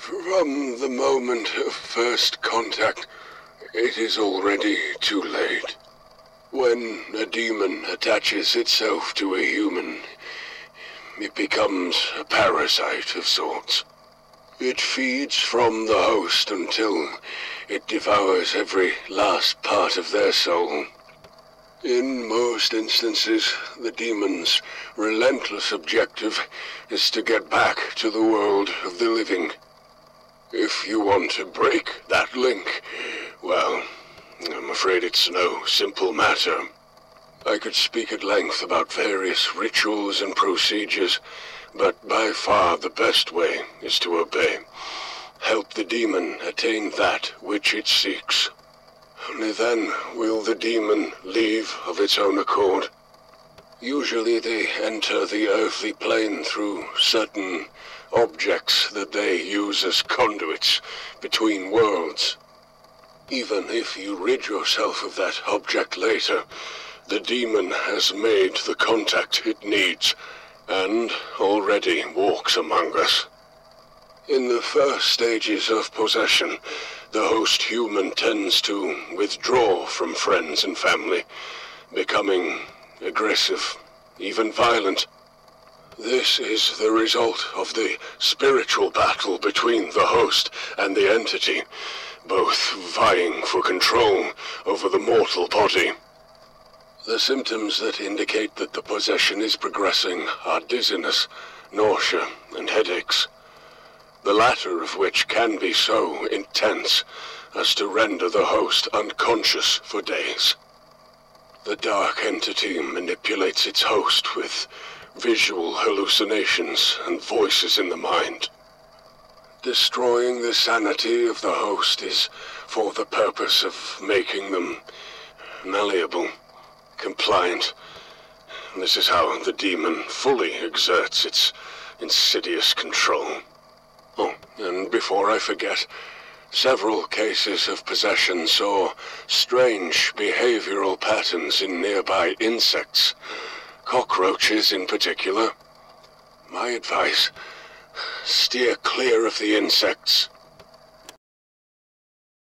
From the moment of first contact, it is already too late. When a demon attaches itself to a human, it becomes a parasite of sorts. It feeds from the host until it devours every last part of their soul. In most instances, the demon's relentless objective is to get back to the world of the living. If you want to break that link, well, I'm afraid it's no simple matter. I could speak at length about various rituals and procedures, but by far the best way is to obey. Help the demon attain that which it seeks. Only then will the demon leave of its own accord. Usually they enter the earthly plane through certain objects that they use as conduits between worlds. Even if you rid yourself of that object later, the demon has made the contact it needs, and already walks among us. In the first stages of possession, the host human tends to withdraw from friends and family, becoming aggressive, even violent. This is the result of the spiritual battle between the host and the entity, both vying for control over the mortal body. The symptoms that indicate that the possession is progressing are dizziness, nausea, and headaches, the latter of which can be so intense as to render the host unconscious for days. The dark entity manipulates its host with visual hallucinations and voices in the mind. Destroying the sanity of the host is for the purpose of making them malleable, compliant. This is how the demon fully exerts its insidious control. Oh, and before I forget, several cases of possession saw strange behavioral patterns in nearby insects, cockroaches in particular. My advice, steer clear of the insects.